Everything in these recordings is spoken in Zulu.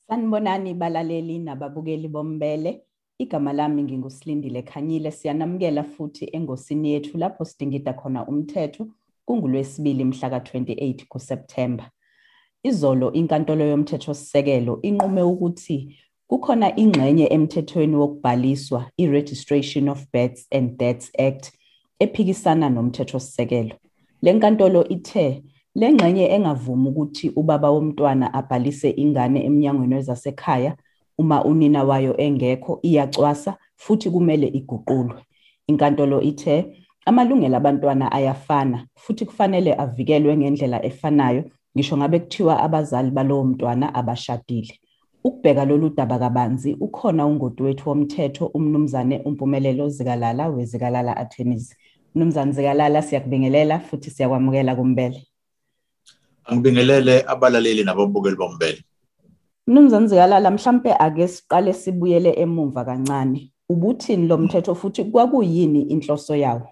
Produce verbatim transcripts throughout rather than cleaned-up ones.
Sanibonani balaleli nababukeli bombele. Igama lami nginguSilindile Khanyile. Siyanamukela futhi engosini yethu lapho sidingida khona umthetho kunguLwesibili mhla ka twenty-eight kuSeptember. Izolo inkantolo yomthethosisekelo inqume ukuthi kukhona ingxenye emthethweni wokubhaliswa i-Registration of Births and Deaths Act ephikisana nomthethosisekelo. Le nkantolo ithe le ngxenye engavumi ukuthi ubaba womntwana abhalise ingane eminyangweni wezasekhaya uma unina wayo engekho iyacwasa futhi kumele iguqulwe. Inkantolo ithe amalungelo abantwana ayafana futhi kufanele avikelwe ngendlela efanayo ngisho ngabe kuthiwa abazali balowo mntwana abashadile. Ukubheka lolu daba kabanzi ukhona ungoti wethu womthetho umnumzane uMpumelelo Zikalala weZikalala Attorneys. Mnumzane Zikalala, siyakubingelela futhi siyakwamukela kumbele. Angibingelele abalaleli nababukeli bombele. Mnumzane Zikalala, mhlambe ake siqale sibuyele emumva kancane. Ubuthini lo mthetho futhi kwakuyini inhloso yawo?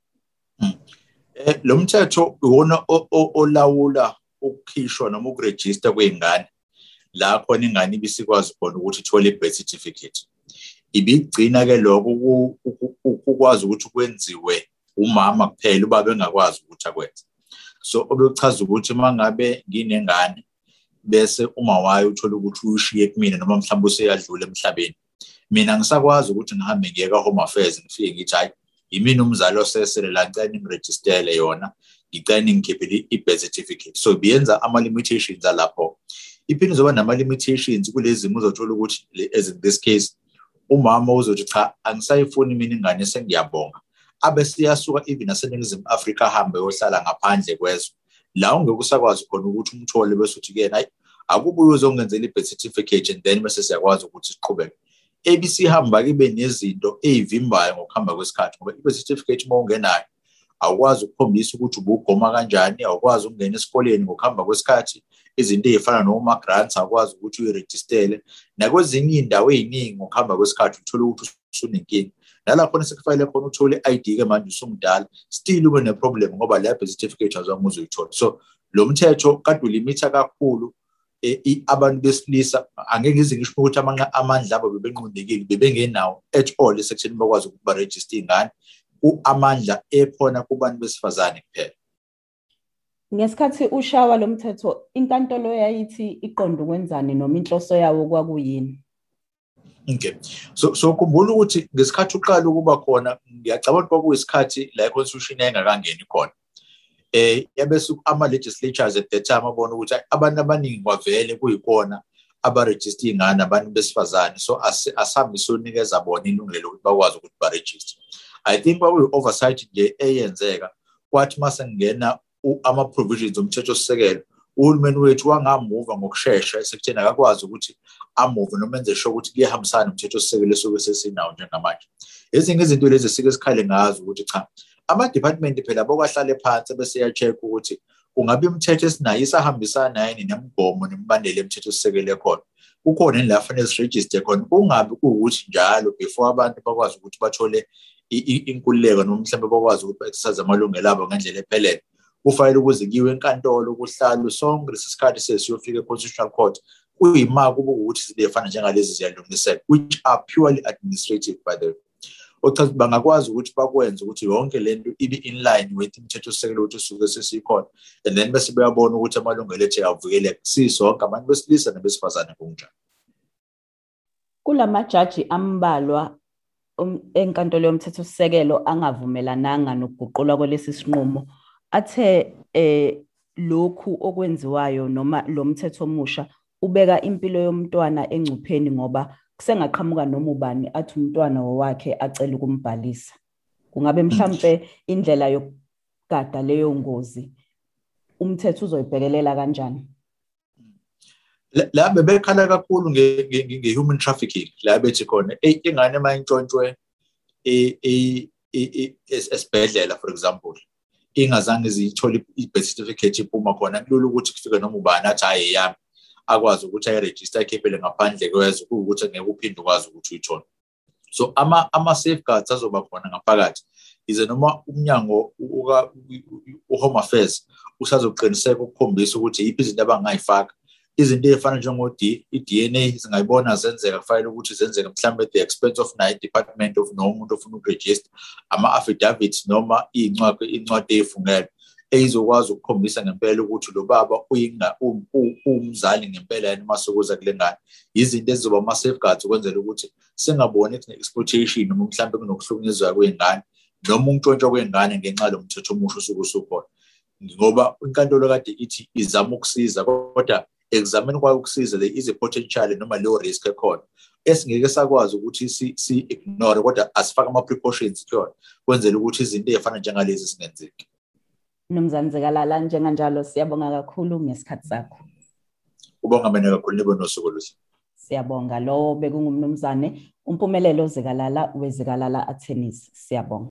Eh lo mthetho uwona olawula ukukhishwa noma ukuregister kweingane la khona ingane ibisikwazi khona ukuthi ithole i-birth certificate. Ibigcina ke lokho ukwazi ukuthi kwenziwe umama kuphela, ubaba engakwazi ukuthi akwenze. So obekuchaza ukuthi mangabe nginengane bese uma wayo uthola ukuthi uyishiye kumina noma mhlawumbe useyadlula emhlabeni, mina ngisakwazi ukuthi ngihambe ngiye ka Home Affairs ngifike ngithi hayi yimina umzali osesele la ngicela ngiregisterele yona, ngicela ngikhiphe i-birth certificate. So biyenza ama limitations alapho. Iphinde zoba nama limitations kulezi zimo uzothola ukuthi as in this case umama uzothi cha angisayifuni mina ingane sengiyabonga, abe siyasuka even naseNingizimu Afrika ahambe yohlala ngaphandle kwezwe la ungeke usakwazi khona ukuthi umthole bese uthi ke hayi akubuye uzongenzela i-birth certificate and then bese siyakwazi ukuthi siqhubeke. A B C hamba kibe nezinto ezivimbayo ngokuhamba kwesikhathi ngoba i-birth certificate uma ungenayo awukwazi ukukhombisa ukuthi ubugoma kanjani, awukwazi ukungena esikoleni ngokuhamba kwesikhathi, izinto ezifana noma grants awukwazi ukuthi uyiregistele, nakwezinye indawo eziningi ngokuhamba kwesikhathi uthola ukuthi usunenkinga. Nala khona sekufanele khona uthole I D ke manje usumdala still ube ne problem ngoba la birth certificate azange uzoyithola. So lo mthetho kade ulimitha kakhulu abantu besilisa, angeke ngize ngisho ukuthi amandla abo bebenqundekile bebengenawo at all section bakwazi ukuba register ingane, amandla ephona kubantu besifazane kuphela. Ngesikhathi ushawa lo mthetho inkantolo yayithi iqonda ukwenzani noma inhloso yawo kwakuyini? Okay. So so khumbula ukuthi ngesikhathi uqala ukuba khona ngiyacabanga kwakuyisikhathi la constitution engakangeni khona. Eh yabese ama legislatures at that time abona ukuthi abantu abaningi kwavele kuyikona aba register ingane abantu besifazane, so asambi sonikeza bona ilungelo ukuthi bakwazi ukuthi ba register. I think kwakuyi oversight nje eyenzeka kwathi mase ngena ama provisions omthetho sisekelo uhulumeni wethu wangamuva ngokusheshsha esekuthena akakwazi ukuthi amuve noma enze sure ukuthi kuyahambisana nomthetho sisekelo soke sesinawo njengamanje. Ezinye izinto lezi sike sikhale ngazo ukuthi cha ama department phela bokwahlale phansi bese ya check ukuthi ungabe umthetho esinayo isahambisana yini nemgomo nemibandela emthetho sisekelo khona. Kukhona la fanele siregister khona, kungabi ukuthi njalo before abantu bakwazi ukuthi bathole inkululeko noma mhlambe bakwazi ukuthi exercise amalungelo abo ngendlela ephelele. Kufanele ukuze kiwe enkantolo ukuhlalo sonke lesikhathi sesiyofika e-Constitutional Court kuyima kuba ukuthi zilefana njengalezi ziyalungiseka which are purely administrative by the way. Ochaza bangakwazi ukuthi bakwenze ukuthi yonke lento ibe in line with imithetho sisekelo ukuthi suke sesikhona and then bese bayabona ukuthi amalungelo ethu avukeleke sisonke abantu besilisa nabesifazane kunjani. Kulama judge ambalwa enkantolo yomthetho sisekelo angavumelananga nokuguqulwa kwalesi sinqumo athe eh lokhu okwenziwayo noma lo mthetho omusha ubeka impilo yomntwana engcupheni ngoba kusengaqhamuka noma ubani athi umntwana wakhe acela ukumbhalisa. Kungabe mhlambe indlela yokugada leyo ngozi umthetho uzoyibhekelela kanjani? La bebekhala kakhulu nge human trafficking la bethi khona ingane mayintshontshwe e esibhedlela for example ingazange zithole i-birth certificate iphuma khona kulula ukuthi kufike noma ubani athi hayi yami akwazi ukuthi ayiregister akhiphele ngaphandle kwezwe ukuthi ngeke uphinde ukwazi ukuthi uyithole. So ama ama safeguards azoba khona ngaphakathi ize noma umnyango uHome Affairs usazoqiniseka ukukhombisa ukuthi yipi izinto abangayifaka izinto ezifana njengo D N A singayibona zenzeka kufanele ukuthi zenzeke mhlawumbe at the expense of nayi department of noma umuntu ofuna ukuregister ama affidavits noma incwadi incwadi efungelwe ezokwazi ukukhombisa ngempela ukuthi lo baba uyinga umzali ngempela yena masokuza kule ngane izinto ezizoba ama safeguards ukwenzela ukuthi singaboni exploitation noma mhlawumbe kunokuhlukunyezwa kwengane noma untshontsho kwengane ngenxa lomthetho omusha osuke usukhona ngoba inkantolo kade ithi izama ukusiza kodwa examine kwayo ukusiza there is a potential noma low risk ekhona esingeke sakwazi ukuthi si si ignore kodwa asifaka ama precautions kuyona kwenzela ukuthi izinto ezifana njengalezi singenzeki. Mnumzane Zikalala njenganjalo siyabonga kakhulu ngesikhathi sakho. Ubonga mina kakhulu nibe nosuku oluhle. Siyabonga lo bekungumnumzane uMpumelelo Zikalala weZikalala Attorneys siyabonga.